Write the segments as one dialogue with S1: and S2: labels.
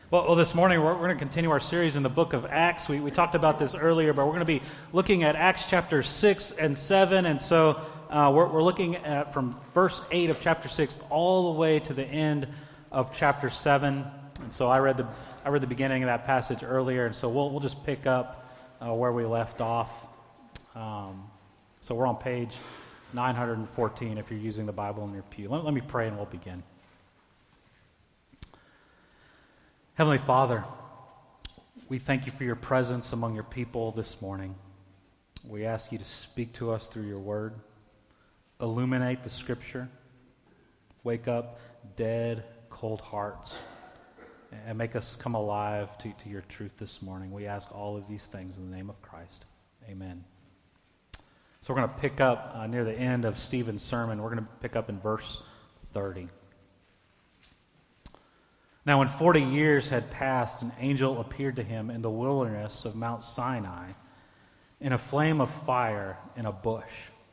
S1: Well, this morning we're going to continue our series in the book of Acts. We talked about this earlier, but we're going to be looking at Acts chapter 6 and 7. And so we're looking at from verse 8 of chapter 6 all the way to the end of chapter 7. And so I read the beginning of that passage earlier, and so we'll just pick up where we left off. So we're on page 914 if you're using the Bible in your pew. Let me pray and we'll begin. Heavenly Father, we thank you for your presence among your people this morning. We ask you to speak to us through your word, illuminate the scripture, wake up dead, cold hearts, and make us come alive to your truth this morning. We ask all of these things in the name of Christ. Amen. So we're going to pick up near the end of Stephen's sermon. We're going to pick up in verse 30. Now, when 40 years had passed, an angel appeared to him in the wilderness of Mount Sinai in a flame of fire in a bush.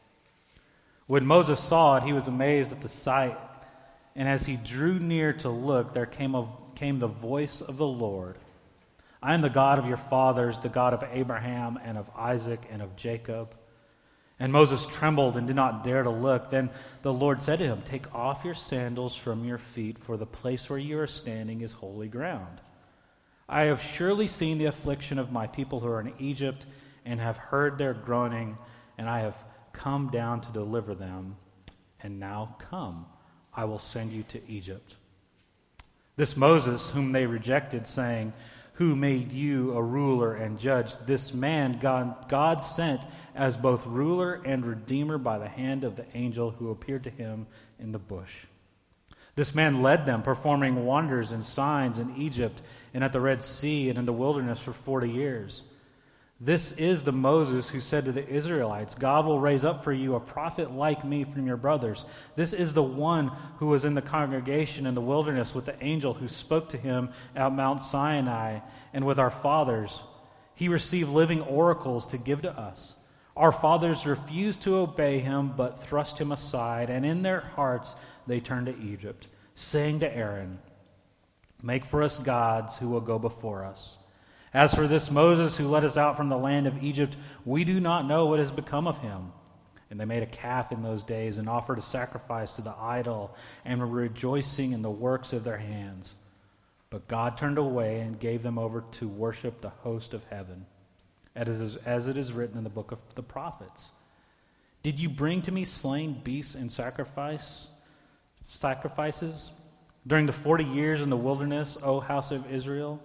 S1: When Moses saw it, he was amazed at the sight, and as he drew near to look, there came the voice of the Lord. I am the God of your fathers, the God of Abraham and of Isaac and of Jacob. And Moses trembled and did not dare to look. Then the Lord said to him, take off your sandals from your feet, for the place where you are standing is holy ground. I have surely seen the affliction of my people who are in Egypt, and have heard their groaning, and I have come down to deliver them. And now come, I will send you to Egypt. This Moses, whom they rejected, saying, who made you a ruler and judge? This man God sent as both ruler and redeemer by the hand of the angel who appeared to him in the bush. This man led them, performing wonders and signs in Egypt and at the Red Sea and in the wilderness for 40 years. This is the Moses who said to the Israelites, God will raise up for you a prophet like me from your brothers. This is the one who was in the congregation in the wilderness with the angel who spoke to him at Mount Sinai and with our fathers. He received living oracles to give to us. Our fathers refused to obey him, but thrust him aside, and in their hearts they turned to Egypt, saying to Aaron, make for us gods who will go before us. As for this Moses who led us out from the land of Egypt, we do not know what has become of him. And they made a calf in those days and offered a sacrifice to the idol and were rejoicing in the works of their hands. But God turned away and gave them over to worship the host of heaven, as it is written in the book of the prophets. Did you bring to me slain beasts and sacrifices during the 40 years in the wilderness, O house of Israel?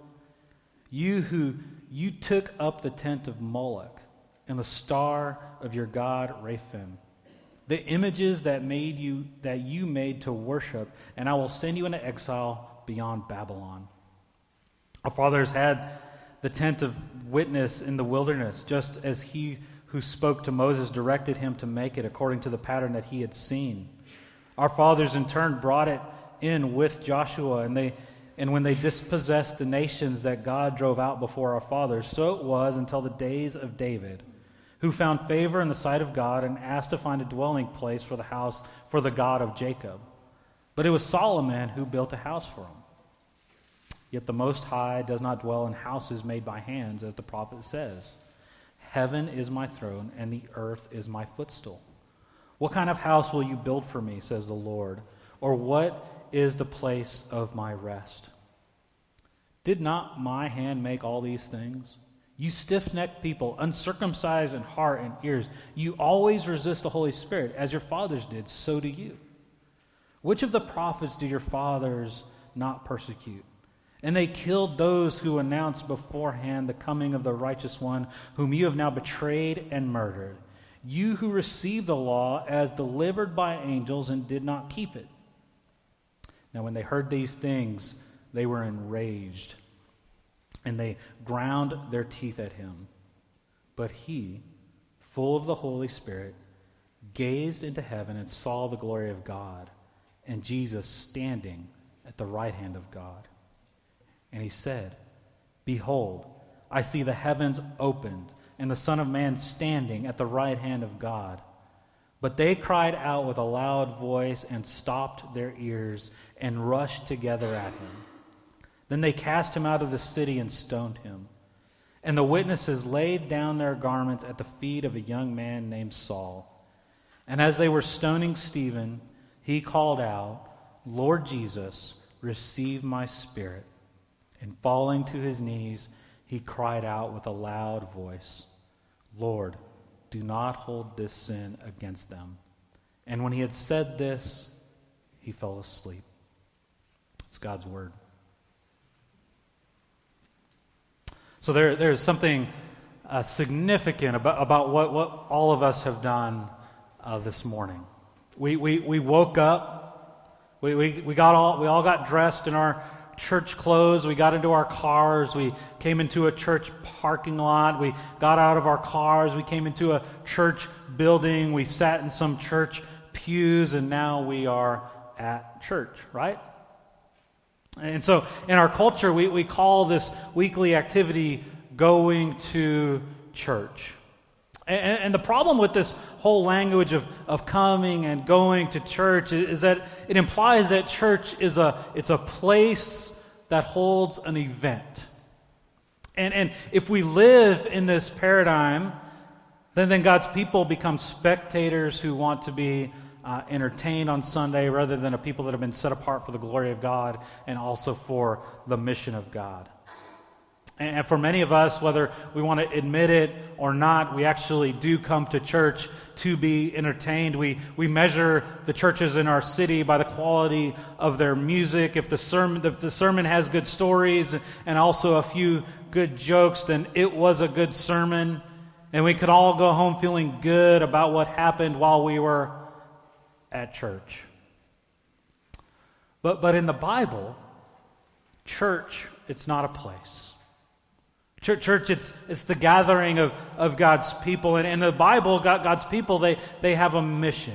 S1: You took up the tent of Moloch and the star of your god Rephan, the images that you made to worship, and I will send you into exile beyond Babylon. Our fathers had the tent of witness in the wilderness, just as he who spoke to Moses directed him to make it according to the pattern that he had seen. Our fathers in turn brought it in with Joshua, and when they dispossessed the nations that God drove out before our fathers, so it was until the days of David, who found favor in the sight of God and asked to find a dwelling place for the house for the God of Jacob. But it was Solomon who built a house for him. Yet the Most High does not dwell in houses made by hands, as the prophet says, heaven is my throne and the earth is my footstool. What kind of house will you build for me, says the Lord, or what is the place of my rest? Did not my hand make all these things? You stiff-necked people, uncircumcised in heart and ears, you always resist the Holy Spirit, as your fathers did, so do you. Which of the prophets did your fathers not persecute? And they killed those who announced beforehand the coming of the righteous one, whom you have now betrayed and murdered. You who received the law as delivered by angels and did not keep it. Now when they heard these things, they were enraged, and they ground their teeth at him. But he, full of the Holy Spirit, gazed into heaven and saw the glory of God, and Jesus standing at the right hand of God. And he said, behold, I see the heavens opened, and the Son of Man standing at the right hand of God. But they cried out with a loud voice and stopped their ears and rushed together at him. Then they cast him out of the city and stoned him. And the witnesses laid down their garments at the feet of a young man named Saul. And as they were stoning Stephen, he called out, "Lord Jesus, receive my spirit." And falling to his knees, he cried out with a loud voice, "Lord, do not hold this sin against them." And when he had said this, he fell asleep. It's God's word. So there's something significant about what all of us have done this morning. We woke up. We all got dressed in our church clothes. We got into our cars. We came into a church parking lot. We got out of our cars. We came into a church building. We sat in some church pews, and now we are at church, right? And so in our culture, we call this weekly activity going to church. And the problem with this whole language of coming and going to church is that it implies that church is it's a place that holds an event. And if we live in this paradigm, then God's people become spectators who want to be entertained on Sunday rather than a people that have been set apart for the glory of God and also for the mission of God. And for many of us, whether we want to admit it or not, we actually do come to church to be entertained. We measure the churches in our city by the quality of their music. If the sermon has good stories and also a few good jokes, then it was a good sermon. And we could all go home feeling good about what happened while we were at church. But in the Bible, church, it's not a place. Church, it's the gathering of God's people. And in the Bible, God's people, they have a mission.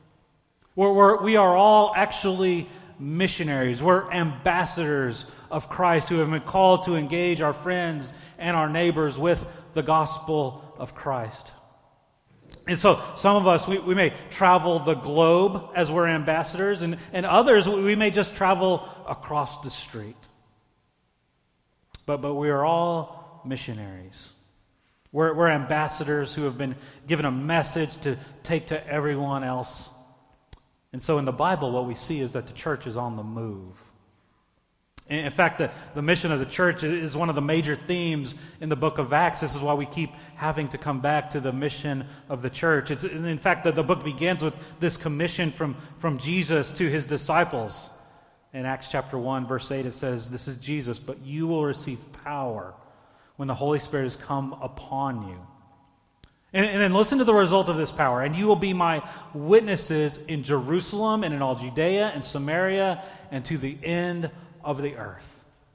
S1: We are all actually missionaries. We're ambassadors of Christ who have been called to engage our friends and our neighbors with the gospel of Christ. And so some of us, we may travel the globe as we're ambassadors, and others, we may just travel across the street. But we are all missionaries. We're ambassadors who have been given a message to take to everyone else. And so in the Bible, what we see is that the church is on the move. In fact, the mission of the church is one of the major themes in the book of Acts. This is why we keep having to come back to the mission of the church. In fact, the book begins with this commission from Jesus to his disciples. In Acts chapter 1, verse 8, it says, "This is Jesus, but you will receive power when the Holy Spirit has come upon you. And then listen to the result of this power. And you will be my witnesses in Jerusalem and in all Judea and Samaria and to the end of the earth."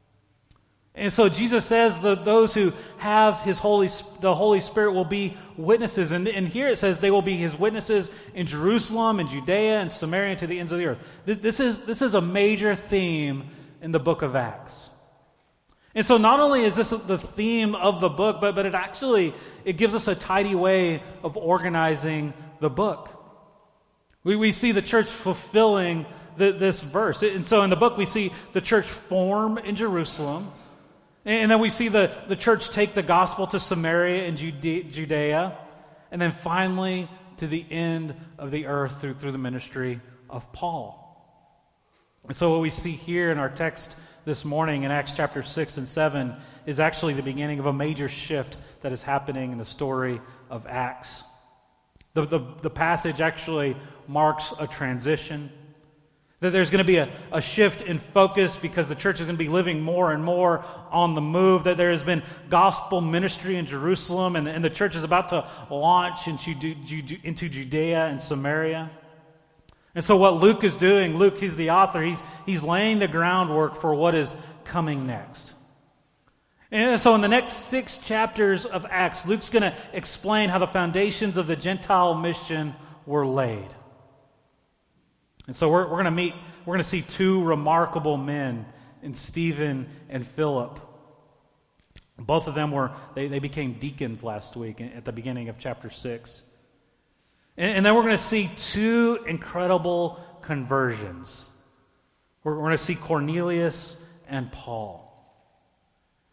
S1: And so Jesus says that those who have the Holy Spirit will be witnesses. And here it says they will be his witnesses in Jerusalem and Judea and Samaria and to the ends of the earth. This is a major theme in the book of Acts. And so not only is this the theme of the book, but it gives us a tidy way of organizing the book. We see the church fulfilling this verse. And so in the book we see the church form in Jerusalem. And then we see the church take the gospel to Samaria and Judea. And then finally to the end of the earth through the ministry of Paul. And so what we see here in our text this morning in Acts chapter 6 and 7 is actually the beginning of a major shift that is happening in the story of Acts. The passage actually marks a transition. That there's going to be a shift in focus because the church is going to be living more and more on the move. That there has been gospel ministry in Jerusalem and the church is about to launch into Judea and Samaria. And so what Luke is doing, he's the author, he's laying the groundwork for what is coming next. And so in the next 6 chapters of Acts, Luke's going to explain how the foundations of the Gentile mission were laid. And so we're going to see 2 remarkable men in Stephen and Philip. Both of them they became deacons last week at the beginning of chapter 6. And then we're going to see 2 incredible conversions. We're going to see Cornelius and Paul.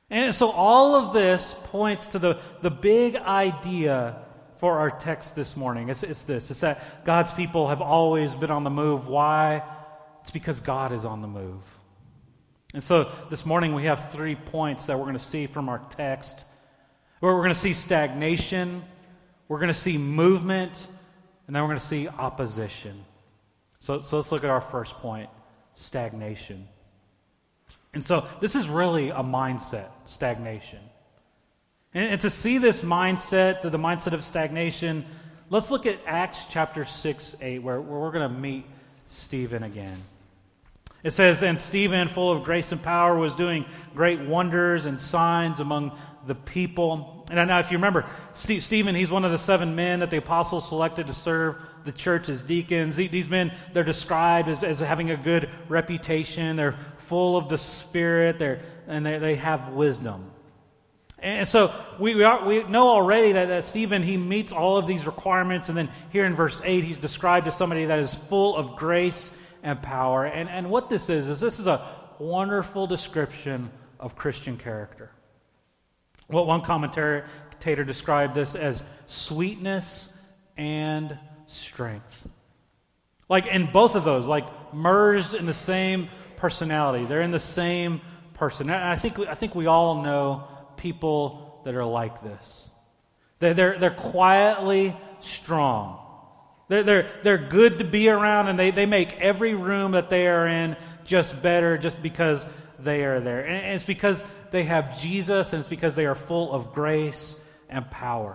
S1: And so all of this points to the big idea for our text this morning. It's this. It's that God's people have always been on the move. Why? It's because God is on the move. And so this morning we have 3 points that we're going to see from our text. Where we're going to see stagnation, we're going to see movement, and then we're going to see opposition. So let's look at our first point, stagnation. And so this is really a mindset, stagnation. And to see this mindset, the mindset of stagnation, let's look at Acts chapter 6-8, where we're going to meet Stephen again. It says, "And Stephen, full of grace and power, was doing great wonders and signs among the people." And now, if you remember, Stephen, he's one of the 7 men that the apostles selected to serve the church as deacons. These men, they're described as having a good reputation. They're full of the Spirit. They have wisdom. And so we know already that Stephen, he meets all of these requirements. And then here in verse 8, he's described as somebody that is full of grace and power. And what this is this is a wonderful description of Christian character. Well, one commentator described this as sweetness and strength. Like in both of those, like merged in the same personality. They're in the same person. And I think we all know people that are like this. They're quietly strong. They're good to be around, and they make every room that they are in just better just because they are there. And it's because they have Jesus, and it's because they are full of grace and power.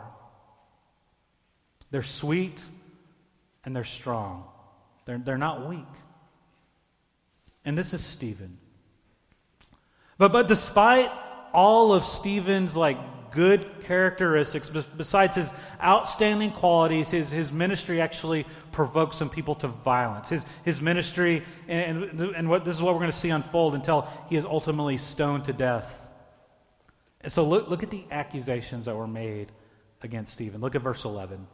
S1: They're sweet and they're strong. They're not weak. And this is Stephen. But despite all of Stephen's good characteristics, besides his outstanding qualities, his ministry actually provokes some people to violence. His ministry, and this is what we're going to see unfold until he is ultimately stoned to death. And so look at the accusations that were made against Stephen. Look at verse 11.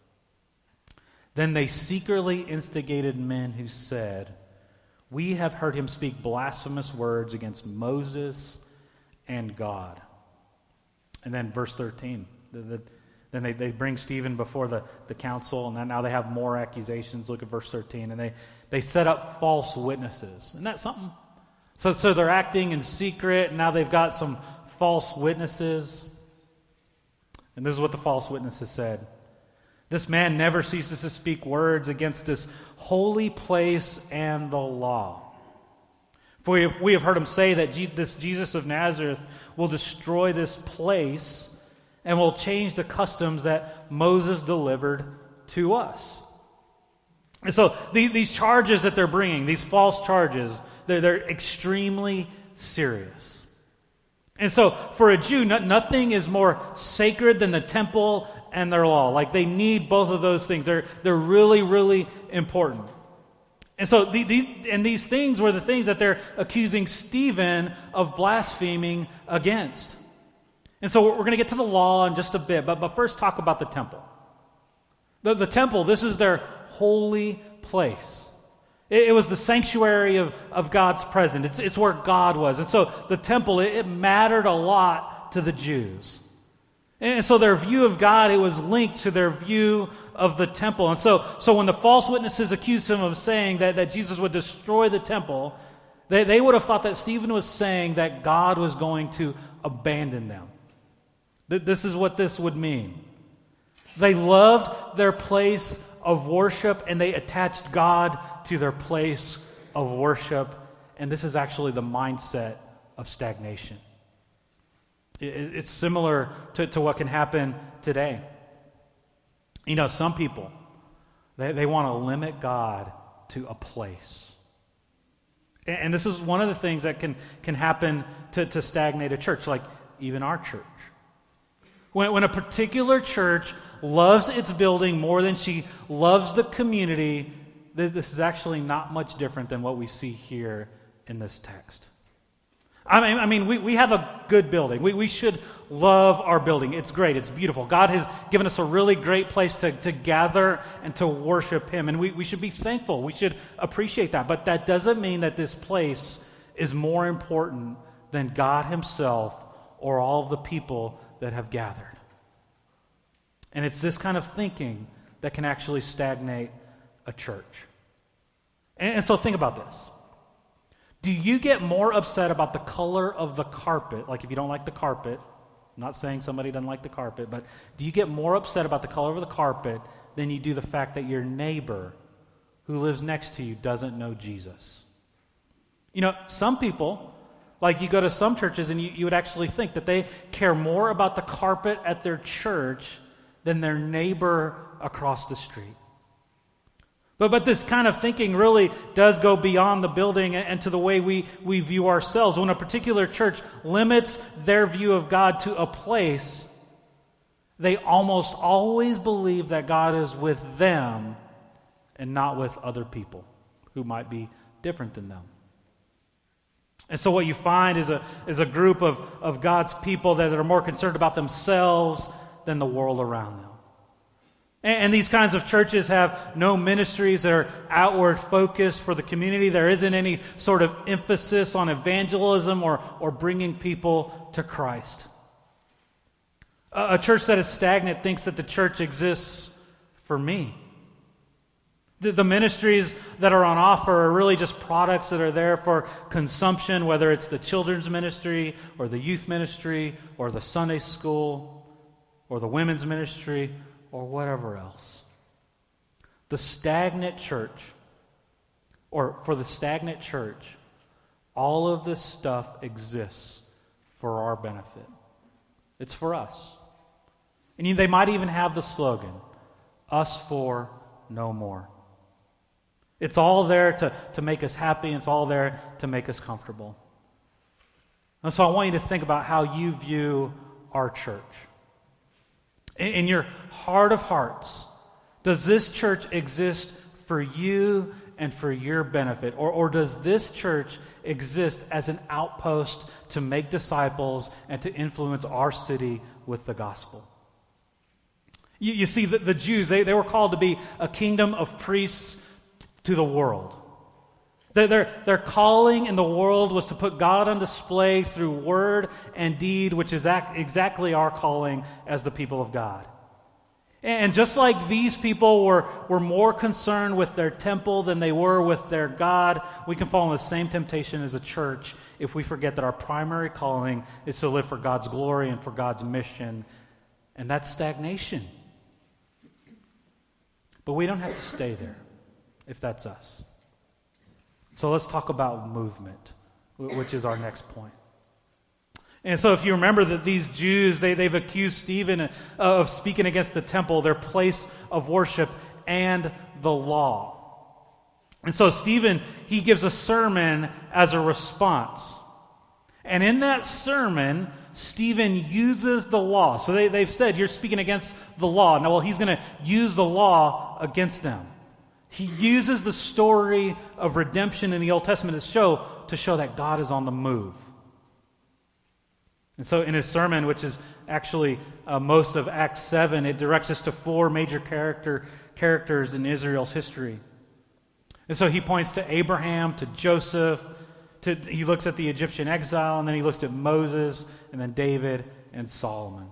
S1: "Then they secretly instigated men who said, 'We have heard him speak blasphemous words against Moses and God.'" And then verse 13. Then they bring Stephen before the council, and then now they have more accusations. Look at verse 13. And they set up false witnesses. Isn't that something? So they're acting in secret, and now they've got some false witnesses. And this is what the false witnesses said. "This man never ceases to speak words against this holy place and the law. For we have heard him say that this Jesus of Nazareth will destroy this place and will change the customs that Moses delivered to us." And so these charges that they're bringing, these false charges, they're extremely serious. And so for a Jew, nothing is more sacred than the temple and their law. They need both of those things. They're really, really important. And so these things were the things that they're accusing Stephen of blaspheming against. And so we're going to get to the law in just a bit, but first talk about the temple. The temple, this is their holy place. It was the sanctuary of God's presence. It's where God was. And so the temple, it mattered a lot to the Jews. And so their view of God, it was linked to their view of the temple. And so when the false witnesses accused him of saying that Jesus would destroy the temple, they would have thought that Stephen was saying that God was going to abandon them. This is what this would mean. They loved their place of worship, and they attached God to their place of worship. And this is actually the mindset of stagnation. It's similar to what can happen today. Some people, they want to limit God to a place. And this is one of the things that can happen to stagnate a church, like even our church. When a particular church loves its building more than she loves the community, this is actually not much different than what we see here in this text. I mean, we have a good building. We should love our building. It's great. It's beautiful. God has given us a really great place to gather and to worship Him. And we should be thankful. We should appreciate that. But that doesn't mean that this place is more important than God Himself or all of the people that have gathered. And it's this kind of thinking that can actually stagnate a church. And so think about this. Do you get more upset about the color of the carpet? Like if you don't like the carpet, I'm not saying somebody doesn't like the carpet, but do you get more upset about the color of the carpet than you do the fact that your neighbor who lives next to you doesn't know Jesus? You know, some people, like you go to some churches and you would actually think that they care more about the carpet at their church than their neighbor across the street. But this kind of thinking really does go beyond the building and to the way we view ourselves. When a particular church limits their view of God to a place, they almost always believe that God is with them and not with other people who might be different than them. And so what you find is a group of God's people that are more concerned about themselves than the world around them. And these kinds of churches have no ministries that are outward focused for the community. There isn't any sort of emphasis on evangelism or bringing people to Christ. A church that is stagnant thinks that the church exists for me. The ministries that are on offer are really just products that are there for consumption, whether it's the children's ministry or the youth ministry or the Sunday school or the women's ministry or whatever else. The stagnant church, or for the stagnant church, all of this stuff exists for our benefit. It's for us. And they might even have the slogan, "Us for no more." It's all there to make us happy, and it's all there to make us comfortable. And so I want you to think about how you view our church. In your heart of hearts, does this church exist for you and for your benefit? Or does this church exist as an outpost to make disciples and to influence our city with the gospel? You see, the Jews, they were called to be a kingdom of priests to the world. Their calling in the world was to put God on display through word and deed, which is exactly our calling as the people of God. And just like these people were more concerned with their temple than they were with their God, we can fall in the same temptation as a church if we forget that our primary calling is to live for God's glory and for God's mission, and that's stagnation. But we don't have to stay there if that's us. So let's talk about movement, which is our next point. And so if you remember that these Jews, they've accused Stephen of speaking against the temple, their place of worship, and the law. And so Stephen, he gives a sermon as a response. And in that sermon, Stephen uses the law. So they've said, you're speaking against the law. Now, well, he's going to use the law against them. He uses the story of redemption in the Old Testament to show that God is on the move. And so in his sermon, which is actually most of Acts 7, it directs us to four major characters in Israel's history. And so he points to Abraham, to Joseph, he looks at the Egyptian exile, and then he looks at Moses, and then David and Solomon.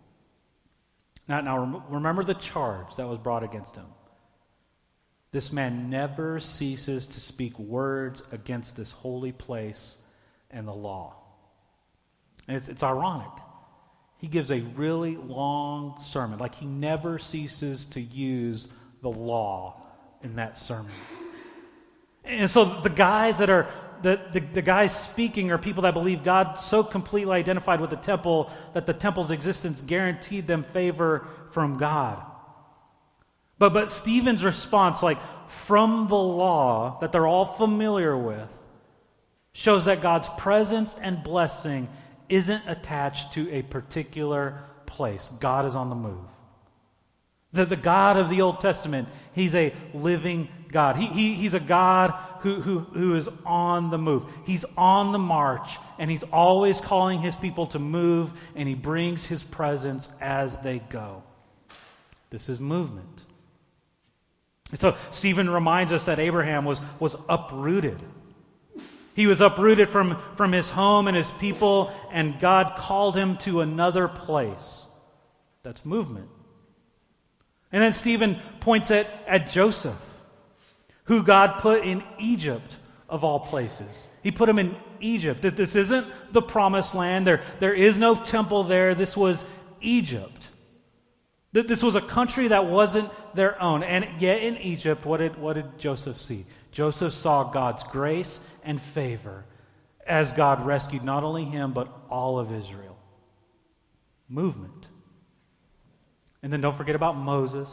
S1: Now remember the charge that was brought against him. This man never ceases to speak words against this holy place and the law. And it's ironic. He gives a really long sermon. Like he never ceases to use the law in that sermon. And so the guys that are the guys speaking are people that believe God so completely identified with the temple that the temple's existence guaranteed them favor from God. But Stephen's response, like from the law that they're all familiar with, shows that God's presence and blessing isn't attached to a particular place. God is on the move. The God of the Old Testament, he's a living God. He's a God who is on the move. He's on the march, and he's always calling his people to move, and he brings his presence as they go. This is movement. And so Stephen reminds us that Abraham was uprooted. He was uprooted from his home and his people, and God called him to another place. That's movement. And then Stephen points at Joseph, who God put in Egypt of all places. He put him in Egypt. That this isn't the promised land. There is no temple there. This was Egypt. That this was a country that wasn't their own. And yet in Egypt, what did Joseph see? Joseph saw God's grace and favor as God rescued not only him, but all of Israel. Movement. And then don't forget about Moses.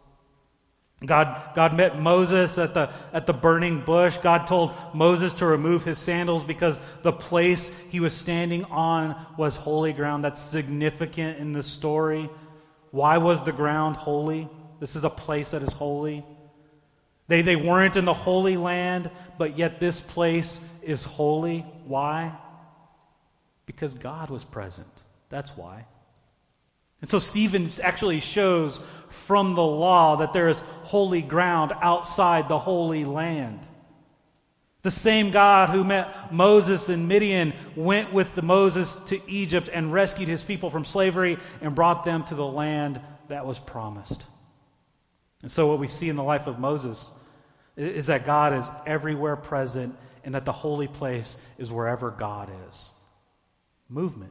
S1: God met Moses at the burning bush. God told Moses to remove his sandals because the place he was standing on was holy ground. That's significant in the story. Why was the ground holy? This is a place that is holy. They weren't in the Holy Land, but yet this place is holy. Why? Because God was present. That's why. And so Stephen actually shows from the law that there is holy ground outside the Holy Land. The same God who met Moses in Midian went with Moses to Egypt and rescued his people from slavery and brought them to the land that was promised. And so what we see in the life of Moses is that God is everywhere present and that the holy place is wherever God is. Movement.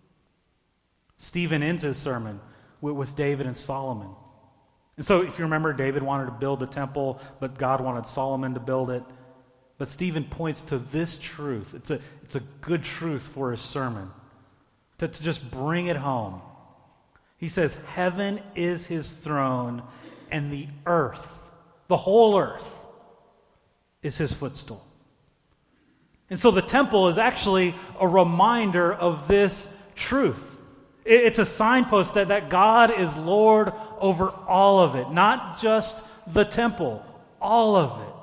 S1: Stephen ends his sermon with David and Solomon. And so if you remember, David wanted to build a temple, but God wanted Solomon to build it. But Stephen points to this truth. It's a good truth for his sermon. To just bring it home. He says, heaven is his throne, and the earth, the whole earth, is his footstool. And so the temple is actually a reminder of this truth. It's a signpost that God is Lord over all of it, not just the temple, all of it.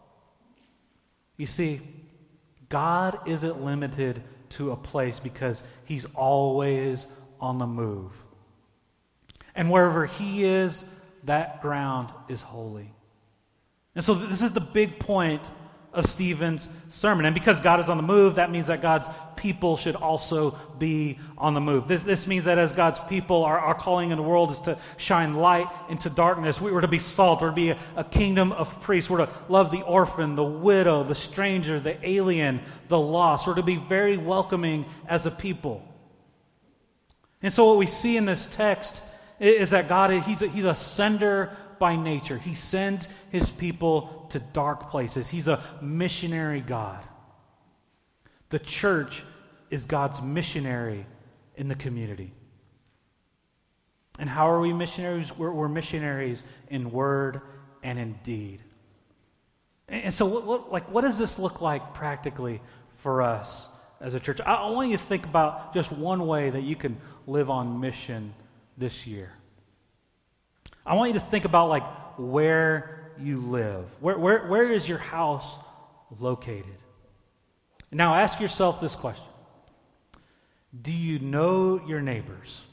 S1: You see, God isn't limited to a place because he's always on the move. And wherever he is, that ground is holy. And so this is the big point of Stephen's sermon. And because God is on the move, that means that God's people should also be on the move. This means that as God's people, our calling in the world is to shine light into darkness. We were to be salt. We're to be a kingdom of priests. We're to love the orphan, the widow, the stranger, the alien, the lost. We're to be very welcoming as a people. And so what we see in this text is that God, he's a sender by nature. He sends his people to dark places. He's a missionary God. The church is God's missionary in the community. And how are we missionaries? We're missionaries in word and in deed. And so what does this look like practically for us as a church? I want you to think about just one way that you can live on mission this year. I want you to think about where you live. Where is your house located? Now ask yourself this question. Do you know your neighbors?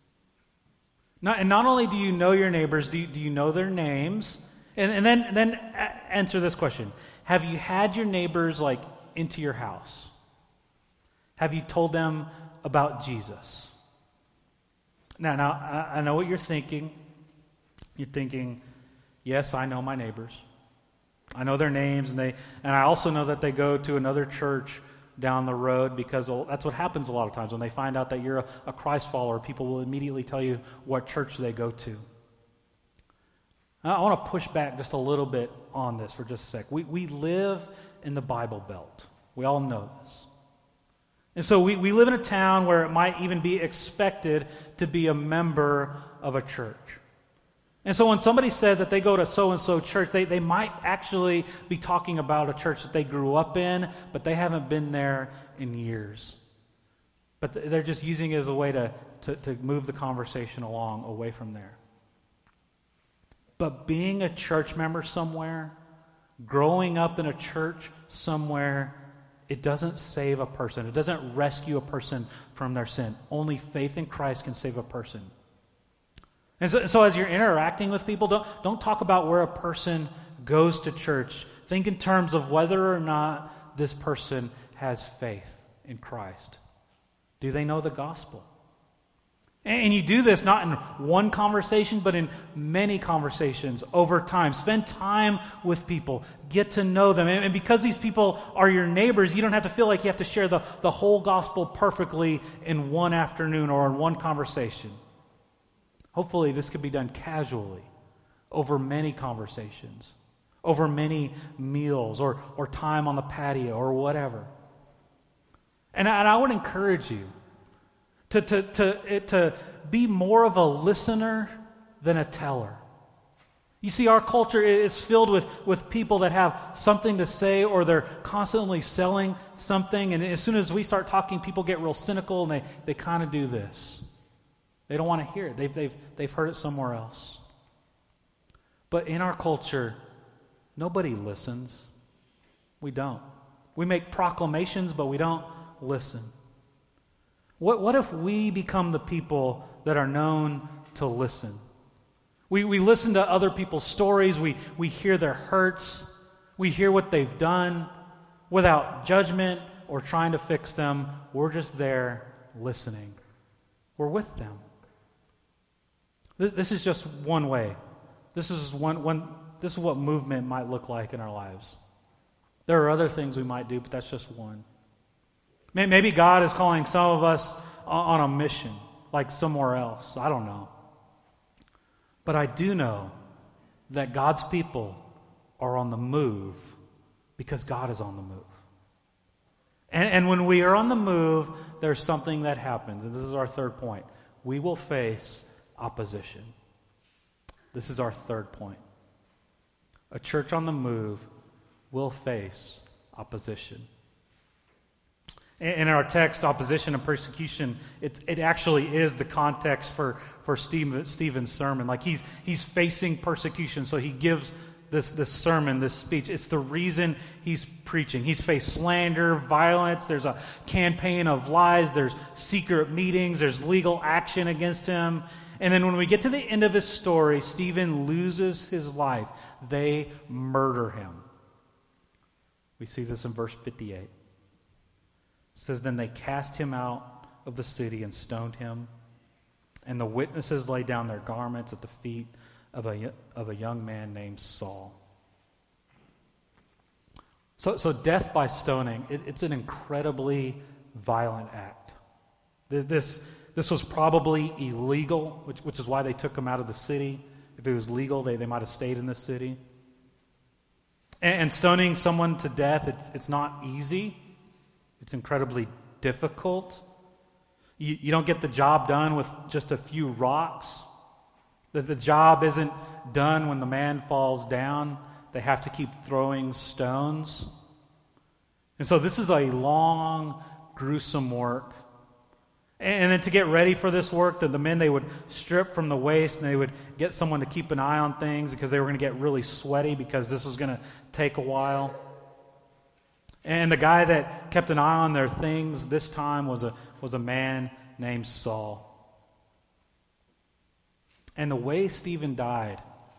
S1: Not only do you know your neighbors, do you know their names? And then answer this question. Have you had your neighbors into your house? Have you told them about Jesus? Now I know what you're thinking. You're thinking, yes, I know my neighbors. I know their names, and I also know that they go to another church down the road, because that's what happens a lot of times. When they find out that you're a Christ follower, people will immediately tell you what church they go to. I want to push back just a little bit on this for just a sec. We live in the Bible Belt. We all know this. And so we live in a town where it might even be expected to be a member of a church. And so when somebody says that they go to so-and-so church, they might actually be talking about a church that they grew up in, but they haven't been there in years. But they're just using it as a way to move the conversation along away from there. But being a church member somewhere, growing up in a church somewhere, it doesn't save a person. It doesn't rescue a person from their sin. Only faith in Christ can save a person. And so as you're interacting with people, don't talk about where a person goes to church. Think in terms of whether or not this person has faith in Christ? Do they know the gospel? And you do this not in one conversation, but in many conversations over time. Spend time with people. Get to know them. And because these people are your neighbors, you don't have to feel like you have to share the whole gospel perfectly in one afternoon or in one conversation. Hopefully this could be done casually, over many conversations, over many meals, or time on the patio, or whatever. And I would encourage you to be more of a listener than a teller. You see, our culture is filled with people that have something to say, or they're constantly selling something, and as soon as we start talking, people get real cynical, and they kind of do this. They don't want to hear it. They've heard it somewhere else. But in our culture, nobody listens. We don't. We make proclamations, but we don't listen. What if we become the people that are known to listen? We listen to other people's stories. We hear their hurts. We hear what they've done without judgment or trying to fix them. We're just there listening. We're with them. This is just one way. This is this is what movement might look like in our lives. There are other things we might do, but that's just one. Maybe God is calling some of us on a mission, like somewhere else. I don't know. But I do know that God's people are on the move because God is on the move. And when we are on the move, there's something that happens. And this is our third point. We will face opposition. This is our third point. A church on the move will face opposition. In our text, opposition and persecution, it actually is the context for Stephen's sermon. Like he's facing persecution, so he gives this sermon, this speech. It's the reason he's preaching. He's faced slander, violence. There's a campaign of lies. There's secret meetings. There's legal action against him. And then when we get to the end of his story, Stephen loses his life. They murder him. We see this in verse 58. It says, "Then they cast him out of the city and stoned him, and the witnesses laid down their garments at the feet of a young man named Saul." So death by stoning, it's an incredibly violent act. This was probably illegal, which is why they took him out of the city. If it was legal, they might have stayed in the city. And stoning someone to death, it's not easy. It's incredibly difficult. You don't get the job done with just a few rocks. The job isn't done when the man falls down. They have to keep throwing stones. And so this is a long, gruesome work. And then to get ready for this work, the men, they would strip from the waist, and they would get someone to keep an eye on things because they were going to get really sweaty because this was going to take a while. And the guy that kept an eye on their things this time was a man named Saul. And the way Stephen died,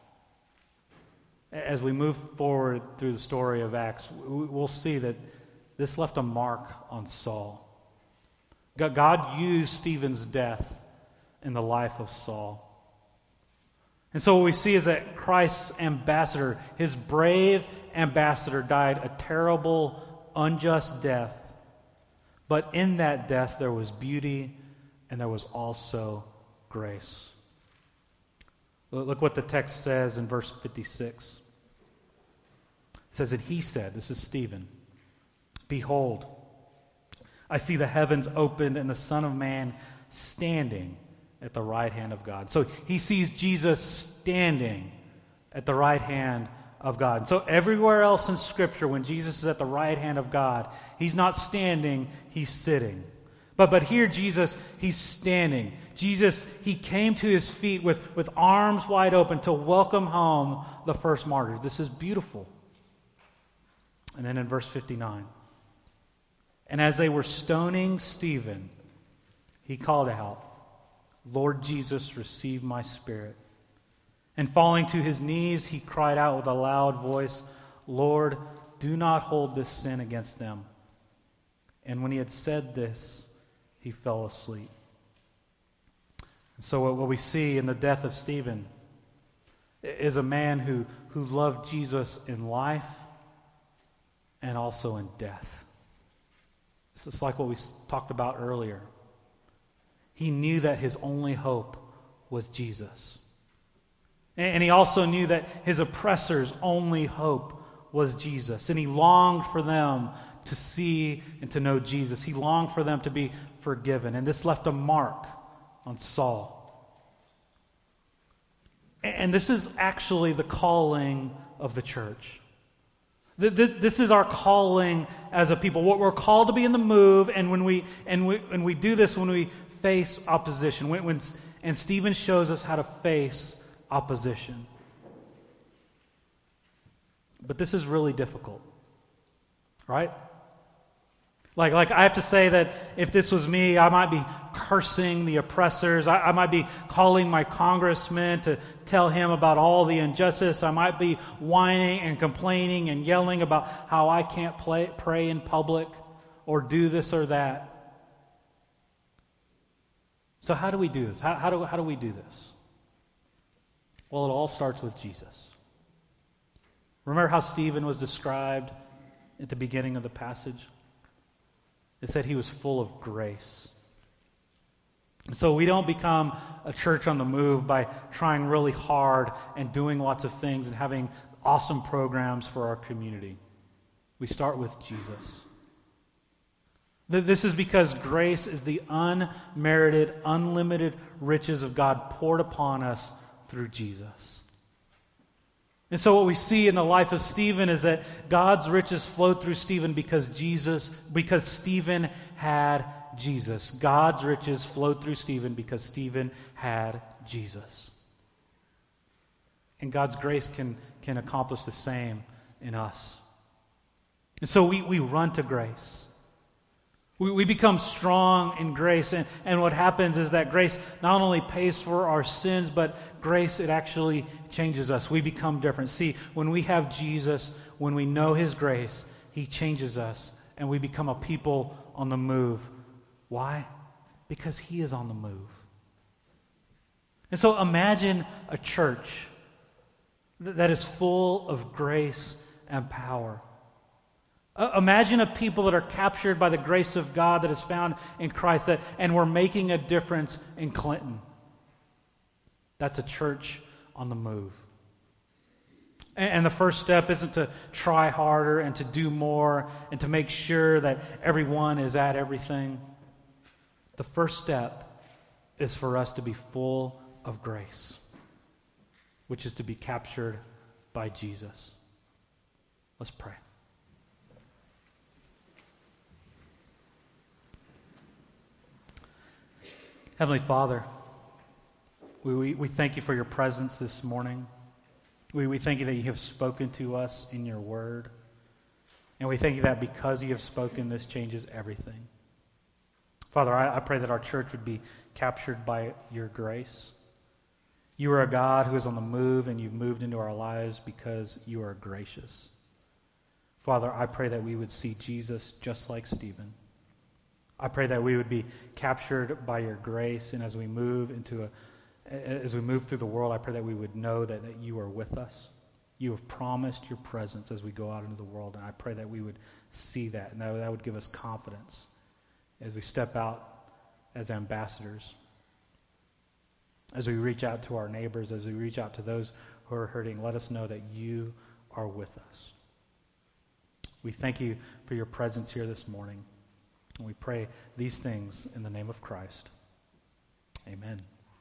S1: as we move forward through the story of Acts, we'll see that this left a mark on Saul. God used Stephen's death in the life of Saul. And so what we see is that Christ's ambassador, his brave ambassador, died a terrible, unjust death. But in that death there was beauty and there was also grace. Look what the text says in verse 56. It says that he said, this is Stephen, "Behold, I see the heavens opened and the Son of Man standing at the right hand of God." So he sees Jesus standing at the right hand of God. So everywhere else in Scripture, when Jesus is at the right hand of God, he's not standing, he's sitting. But here Jesus, he's standing. Jesus, he came to his feet with arms wide open to welcome home the first martyr. This is beautiful. And then in verse 59, "And as they were stoning Stephen, he called out, 'Lord Jesus, receive my spirit.' And falling to his knees, he cried out with a loud voice, 'Lord, do not hold this sin against them." And when he had said this, he fell asleep. And so what we see in the death of Stephen is a man who loved Jesus in life and also in death. It's just like what we talked about earlier. He knew that his only hope was Jesus. And he also knew that his oppressors' only hope was Jesus. And he longed for them to see and to know Jesus. He longed for them to be forgiven. And this left a mark on Saul. And this is actually the calling of the church. This is our calling as a people. What we're called to be in the move, and when we do this, when we face opposition, and Stephen shows us how to face opposition. But this is really difficult, right? Like I have to say that if this was me, I might be cursing the oppressors. I might be calling my congressman to tell him about all the injustice. I might be whining and complaining and yelling about how I can't pray in public or do this or that. So how do we do this? How do we do this? Well, it all starts with Jesus. Remember how Stephen was described at the beginning of the passage? It said he was full of grace. So we don't become a church on the move by trying really hard and doing lots of things and having awesome programs for our community. We start with Jesus. This is because grace is the unmerited, unlimited riches of God poured upon us through Jesus. And so what we see in the life of Stephen is that God's riches flowed through Stephen because Stephen had Jesus. God's riches flowed through Stephen because Stephen had Jesus. And God's grace can accomplish the same in us. And so we run to grace. We become strong in grace, and what happens is that grace not only pays for our sins, but grace, it actually changes us. We become different. See, when we have Jesus, when we know His grace, He changes us, and we become a people on the move. Why? Because He is on the move. And so imagine a church that is full of grace and power. Imagine a people that are captured by the grace of God that is found in Christ, and we're making a difference in Clinton. That's a church on the move. And the first step isn't to try harder and to do more and to make sure that everyone is at everything. The first step is for us to be full of grace, which is to be captured by Jesus. Let's pray. Heavenly Father, we thank you for your presence this morning. We thank you that you have spoken to us in your word. And we thank you that because you have spoken, this changes everything. Father, I pray that our church would be captured by your grace. You are a God who is on the move, and you've moved into our lives because you are gracious. Father, I pray that we would see Jesus just like Stephen. I pray that we would be captured by your grace, and as we move through the world, I pray that we would know that you are with us. You have promised your presence as we go out into the world, and I pray that we would see that, and that would give us confidence as we step out as ambassadors, as we reach out to our neighbors, as we reach out to those who are hurting. Let us know that you are with us. We thank you for your presence here this morning. And we pray these things in the name of Christ. Amen.